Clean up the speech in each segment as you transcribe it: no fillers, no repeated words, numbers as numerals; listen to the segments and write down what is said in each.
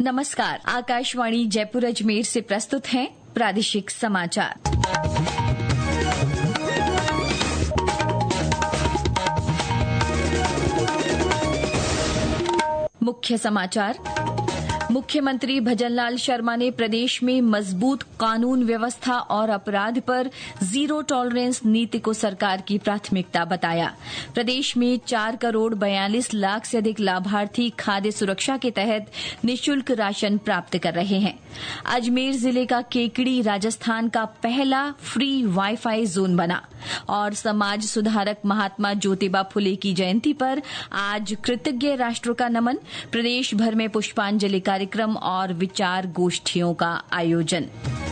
नमस्कार, आकाशवाणी जयपुर अजमेर से प्रस्तुत हैं प्रादेशिक समाचार। मुख्य समाचार। मुख्यमंत्री भजनलाल शर्मा ने प्रदेश में मजबूत कानून व्यवस्था और अपराध पर जीरो टॉलरेंस नीति को सरकार की प्राथमिकता बताया। प्रदेश में 4 करोड़ 42 लाख से अधिक लाभार्थी खाद्य सुरक्षा के तहत निःशुल्क राशन प्राप्त कर रहे हैं। अजमेर जिले का केकड़ी राजस्थान का पहला फ्री वाईफाई जोन बना और समाज सुधारक महात्मा ज्योतिबा फुले की जयंती पर आज कृतज्ञ राष्ट्र का नमन, प्रदेश भर में पुष्पांजलि कार्यक्रम और विचार गोष्ठियों का आयोजन।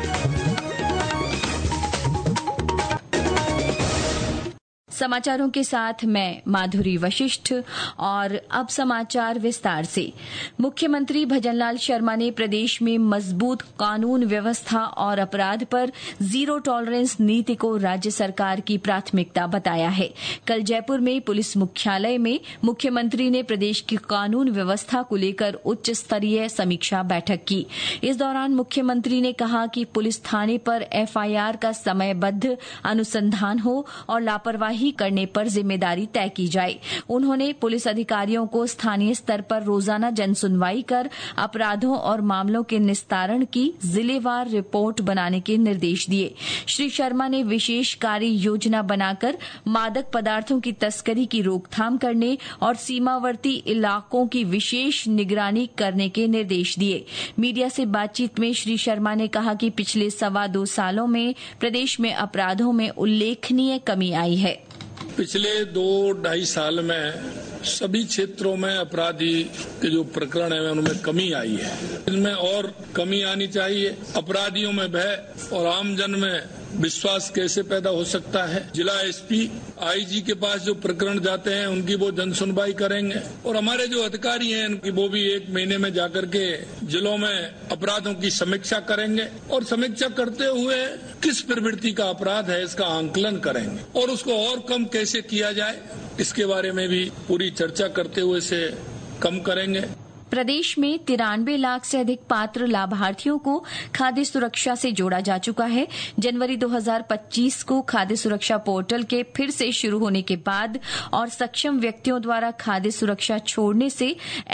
समाचारों के साथ मैं माधुरी वशिष्ठ और अब समाचार विस्तार से। मुख्यमंत्री भजनलाल शर्मा ने प्रदेश में मजबूत कानून व्यवस्था और अपराध पर जीरो टॉलरेंस नीति को राज्य सरकार की प्राथमिकता बताया है। कल जयपुर में पुलिस मुख्यालय में मुख्यमंत्री ने प्रदेश की कानून व्यवस्था को लेकर उच्च स्तरीय समीक्षा बैठक की। इस दौरान मुख्यमंत्री ने कहा कि पुलिस थाने पर एफआईआर का समयबद्ध अनुसंधान हो और लापरवाही करने पर जिम्मेदारी तय की जाए। उन्होंने पुलिस अधिकारियों को स्थानीय स्तर पर रोजाना जनसुनवाई कर अपराधों और मामलों के निस्तारण की जिलेवार रिपोर्ट बनाने के निर्देश दिए। श्री शर्मा ने विशेष कार्य योजना बनाकर मादक पदार्थों की तस्करी की रोकथाम करने और सीमावर्ती इलाकों की विशेष निगरानी करने के निर्देश दिए। मीडिया से बातचीत में श्री शर्मा ने कहा कि पिछले 2.25 सालों में प्रदेश में अपराधों में उल्लेखनीय कमी आई है। पिछले 2-2.5 साल में सभी क्षेत्रों में अपराधी के जो प्रकरण है उनमें कमी आई है। इनमें और कमी आनी चाहिए। अपराधियों में भय और आमजन में विश्वास कैसे पैदा हो सकता है। जिला एसपी आईजी के पास जो प्रकरण जाते हैं उनकी वो जनसुनवाई करेंगे और हमारे जो अधिकारी हैं उनकी वो भी 1 महीने में जाकर के जिलों में अपराधों की समीक्षा करेंगे और समीक्षा करते हुए किस प्रवृत्ति का अपराध है इसका आंकलन करेंगे और उसको और कम कैसे किया जाए इसके बारे में भी पूरी चर्चा करते हुए इसे कम करेंगे। प्रदेश में 93 लाख से अधिक पात्र लाभार्थियों को खाद्य सुरक्षा से जोड़ा जा चुका है। जनवरी 2025 को खाद्य सुरक्षा पोर्टल के फिर से शुरू होने के बाद और सक्षम व्यक्तियों द्वारा खाद्य सुरक्षा छोड़ने से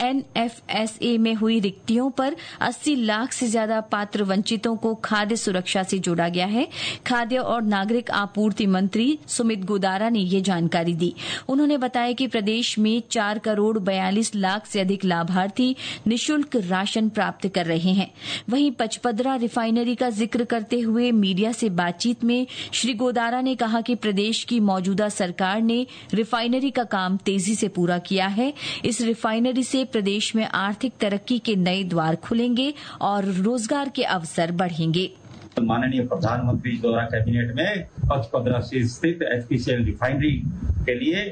एनएफएसए में हुई रिक्तियों पर 80 लाख से ज्यादा पात्र वंचितों को खाद्य सुरक्षा से जोड़ा गया है। खाद्य और नागरिक आपूर्ति मंत्री सुमित गोदारा ने ये जानकारी दी। उन्होंने बताया कि प्रदेश में 4 करोड़ 42 लाख से अधिक लाभार्थी निःशुल्क राशन प्राप्त कर रहे हैं। वहीं पचपदरा रिफाइनरी का जिक्र करते हुए मीडिया से बातचीत में श्री गोदारा ने कहा कि प्रदेश की मौजूदा सरकार ने रिफाइनरी का काम तेजी से पूरा किया है। इस रिफाइनरी से प्रदेश में आर्थिक तरक्की के नए द्वार खुलेंगे और रोजगार के अवसर बढ़ेंगे। माननीय प्रधानमंत्री द्वारा कैबिनेट में पचपदरा से स्थित एचपीसीएल रिफाइनरी के लिए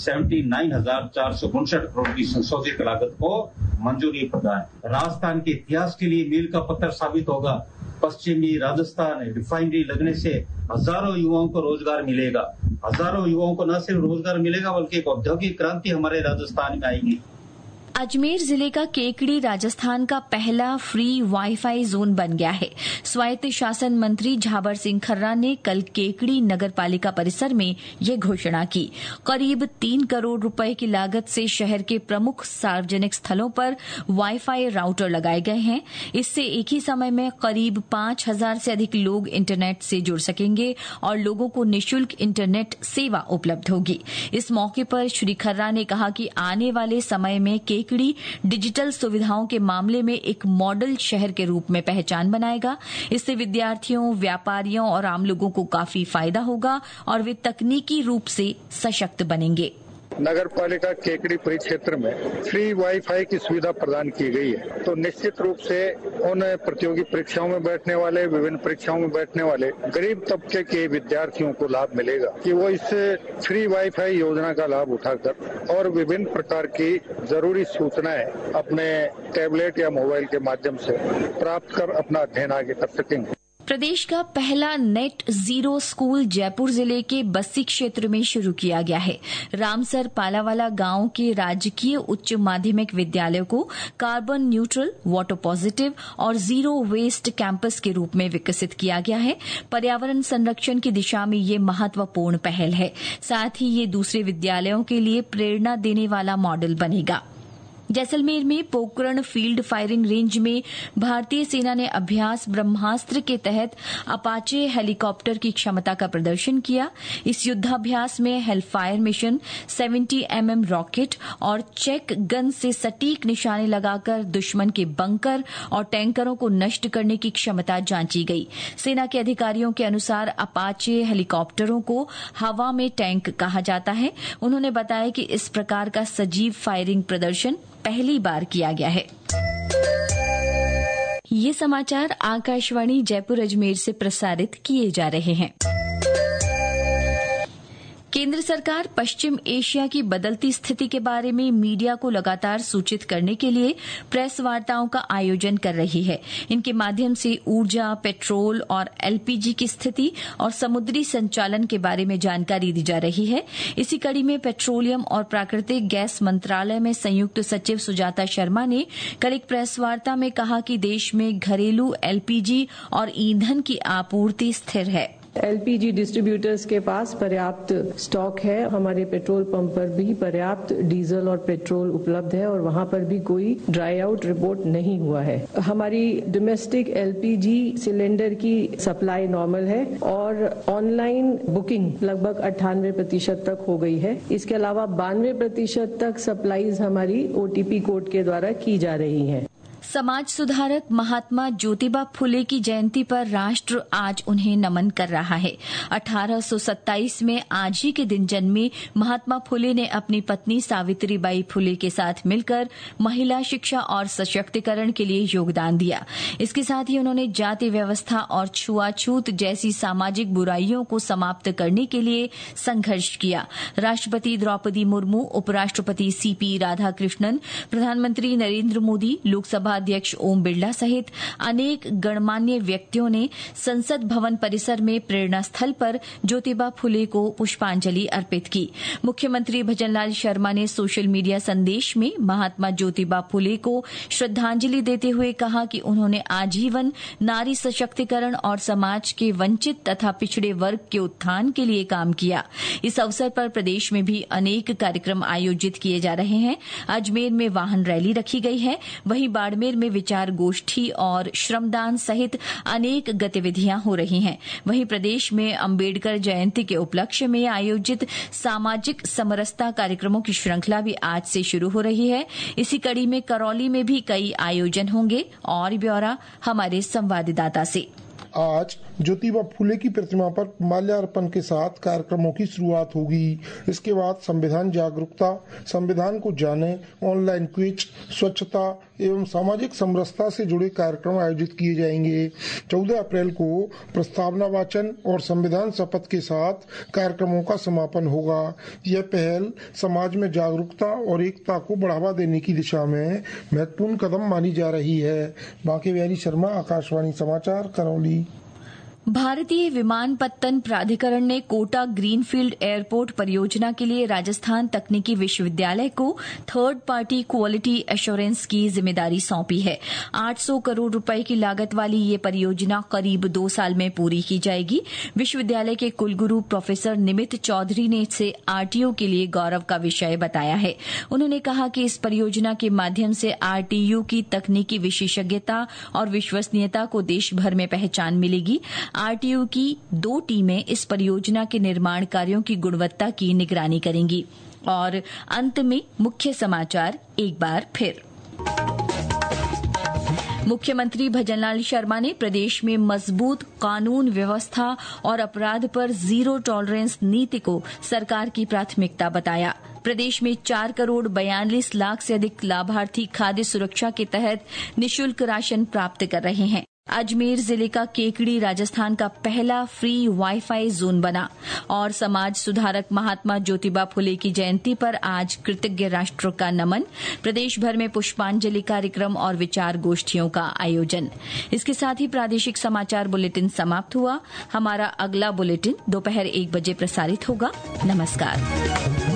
79,459 करोड़ की संशोधित लागत को मंजूरी प्रदान। राजस्थान के इतिहास के लिए मील का पत्थर साबित होगा। पश्चिमी राजस्थान रिफाइनरी लगने से हजारों युवाओं को रोजगार मिलेगा। हजारों युवाओं को न सिर्फ रोजगार मिलेगा बल्कि एक औद्योगिक क्रांति हमारे राजस्थान में आएगी। अजमेर जिले का केकड़ी राजस्थान का पहला फ्री वाईफाई जोन बन गया है। स्वायत्त शासन मंत्री झाबर सिंह खर्रा ने कल केकड़ी नगर पालिका परिसर में ये घोषणा की। करीब 3 करोड़ रुपए की लागत से शहर के प्रमुख सार्वजनिक स्थलों पर वाईफाई राउटर लगाए गए हैं। इससे एक ही समय में करीब 5,000 से अधिक लोग इंटरनेट से जुड़ सकेंगे और लोगों को निःशुल्क इंटरनेट सेवा उपलब्ध होगी। इस मौके पर श्री खर्रा ने कहा कि आने वाले समय में डिजिटल सुविधाओं के मामले में एक मॉडल शहर के रूप में पहचान बनाएगा। इससे विद्यार्थियों, व्यापारियों और आम लोगों को काफी फायदा होगा और वे तकनीकी रूप से सशक्त बनेंगे। नगर पालिका केकड़ी परिक्षेत्र में फ्री वाईफाई की सुविधा प्रदान की गई है, तो निश्चित रूप से उन प्रतियोगी परीक्षाओं में बैठने वाले, विभिन्न परीक्षाओं में बैठने वाले गरीब तबके के विद्यार्थियों को लाभ मिलेगा कि वो इस फ्री वाईफाई योजना का लाभ उठाकर और विभिन्न प्रकार की जरूरी सूचनाएं अपने टैबलेट या मोबाइल के माध्यम से प्राप्त कर अपना अध्ययन आगे कर सकेंगे। प्रदेश का पहला नेट जीरो स्कूल जयपुर जिले के बस्सी क्षेत्र में शुरू किया गया है। रामसर पालावाला गांव के राजकीय उच्च माध्यमिक विद्यालय को कार्बन न्यूट्रल, वाटर पॉजिटिव और जीरो वेस्ट कैंपस के रूप में विकसित किया गया है। पर्यावरण संरक्षण की दिशा में ये महत्वपूर्ण पहल है। साथ ही ये दूसरे विद्यालयों के लिए प्रेरणा देने वाला मॉडल बनेगा। जैसलमेर में पोकरण फील्ड फायरिंग रेंज में भारतीय सेना ने अभ्यास ब्रह्मास्त्र के तहत अपाचे हेलीकॉप्टर की क्षमता का प्रदर्शन किया। इस युद्धाभ्यास में हेलफायर मिशन, 70 mm रॉकेट और चेक गन से सटीक निशाने लगाकर दुश्मन के बंकर और टैंकरों को नष्ट करने की क्षमता जांची गई। सेना के अधिकारियों के अनुसार अपाचे हेलीकॉप्टरों को हवा में टैंक कहा जाता है। उन्होंने बताया कि इस प्रकार का सजीव फायरिंग प्रदर्शन पहली बार किया गया है। ये समाचार आकाशवाणी जयपुर अजमेर से प्रसारित किए जा रहे हैं। केंद्र सरकार पश्चिम एशिया की बदलती स्थिति के बारे में मीडिया को लगातार सूचित करने के लिए प्रेस वार्ताओं का आयोजन कर रही है। इनके माध्यम से ऊर्जा, पेट्रोल और एलपीजी की स्थिति और समुद्री संचालन के बारे में जानकारी दी जा रही है। इसी कड़ी में पेट्रोलियम और प्राकृतिक गैस मंत्रालय में संयुक्त सचिव सुजाता शर्मा ने कल एक प्रेस वार्ता में कहा कि देश में घरेलू एलपीजी और ईंधन की आपूर्ति स्थिर है। एलपीजी डिस्ट्रीब्यूटर्स के पास पर्याप्त स्टॉक है। हमारे पेट्रोल पंप पर भी पर्याप्त डीजल और पेट्रोल उपलब्ध है और वहां पर भी कोई ड्राई आउट रिपोर्ट नहीं हुआ है। हमारी डोमेस्टिक एलपीजी सिलेंडर की सप्लाई नॉर्मल है और ऑनलाइन बुकिंग लगभग 98% तक हो गई है। इसके अलावा 92% तक सप्लाईज हमारी ओटीपी कोड के द्वारा की जा रही है। समाज सुधारक महात्मा ज्योतिबा फुले की जयंती पर राष्ट्र आज उन्हें नमन कर रहा है। 1827 में आज ही के दिन जन्मे महात्मा फुले ने अपनी पत्नी सावित्रीबाई फुले के साथ मिलकर महिला शिक्षा और सशक्तिकरण के लिए योगदान दिया। इसके साथ ही उन्होंने जाति व्यवस्था और छुआछूत जैसी सामाजिक बुराइयों को समाप्त करने के लिए संघर्ष किया। राष्ट्रपति द्रौपदी मुर्मू, उपराष्ट्रपति सीपी राधाकृष्णन, प्रधानमंत्री नरेंद्र मोदी, लोकसभा अध्यक्ष ओम बिरला सहित अनेक गणमान्य व्यक्तियों ने संसद भवन परिसर में प्रेरणा स्थल पर ज्योतिबा फुले को पुष्पांजलि अर्पित की। मुख्यमंत्री भजनलाल शर्मा ने सोशल मीडिया संदेश में महात्मा ज्योतिबा फुले को श्रद्धांजलि देते हुए कहा कि उन्होंने आजीवन नारी सशक्तिकरण और समाज के वंचित तथा पिछड़े वर्ग के उत्थान के लिए काम किया। इस अवसर पर प्रदेश में भी अनेक कार्यक्रम आयोजित किए जा रहे हैं। अजमेर में वाहन रैली रखी गई है। वहीं बाड़मेर में विचार गोष्ठी और श्रमदान सहित अनेक गतिविधियां हो रही हैं। वहीं प्रदेश में अंबेडकर जयंती के उपलक्ष्य में आयोजित सामाजिक समरसता कार्यक्रमों की श्रृंखला भी आज से शुरू हो रही है। इसी कड़ी में करौली में भी कई आयोजन होंगे और ब्यौरा हमारे संवाददाता से। आज ज्योतिबा फुले की प्रतिमा पर माल्यार्पण के साथ कार्यक्रमों की शुरुआत होगी। इसके बाद संविधान जागरूकता, संविधान को जाने, ऑनलाइन क्विज, स्वच्छता एवं सामाजिक समरसता से जुड़े कार्यक्रम आयोजित किए जाएंगे। 14 अप्रैल को प्रस्तावना वाचन और संविधान शपथ के साथ कार्यक्रमों का समापन होगा। यह पहल समाज में जागरूकता और एकता को बढ़ावा देने की दिशा में महत्वपूर्ण कदम मानी जा रही है। बांके बिहारी शर्मा, आकाशवाणी समाचार, करौली। भारतीय विमानपत्तन प्राधिकरण ने कोटा ग्रीनफील्ड एयरपोर्ट परियोजना के लिए राजस्थान तकनीकी विश्वविद्यालय को थर्ड पार्टी क्वालिटी एश्योरेंस की जिम्मेदारी सौंपी है। 800 करोड़ रुपए की लागत वाली ये परियोजना करीब 2 साल में पूरी की जाएगी। विश्वविद्यालय के कुलगुरु प्रोफेसर निमित चौधरी ने इसे आरटीओ के लिए गौरव का विषय बताया है। उन्होंने कहा कि इस परियोजना के माध्यम से आरटीयू की तकनीकी विशेषज्ञता और विश्वसनीयता को देश भर में पहचान मिलेगी। आरटीयू की 2 टीमें इस परियोजना के निर्माण कार्यों की गुणवत्ता की निगरानी करेंगी। और अंत में मुख्य समाचार एक बार फिर। मुख्यमंत्री भजनलाल शर्मा ने प्रदेश में मजबूत कानून व्यवस्था और अपराध पर जीरो टॉलरेंस नीति को सरकार की प्राथमिकता बताया। प्रदेश में 4 करोड़ 42 लाख से अधिक लाभार्थी खाद्य सुरक्षा के तहत निःशुल्क राशन प्राप्त कर रहे हैं। अजमेर जिले का केकड़ी राजस्थान का पहला फ्री वाईफाई जोन बना और समाज सुधारक महात्मा ज्योतिबा फुले की जयंती पर आज कृतज्ञ राष्ट्र का नमन, प्रदेश भर में पुष्पांजलि कार्यक्रम और विचार गोष्ठियों का आयोजन। इसके साथ ही प्रादेशिक समाचार बुलेटिन समाप्त हुआ। हमारा अगला बुलेटिन दोपहर 1 बजे प्रसारित होगा। नमस्कार।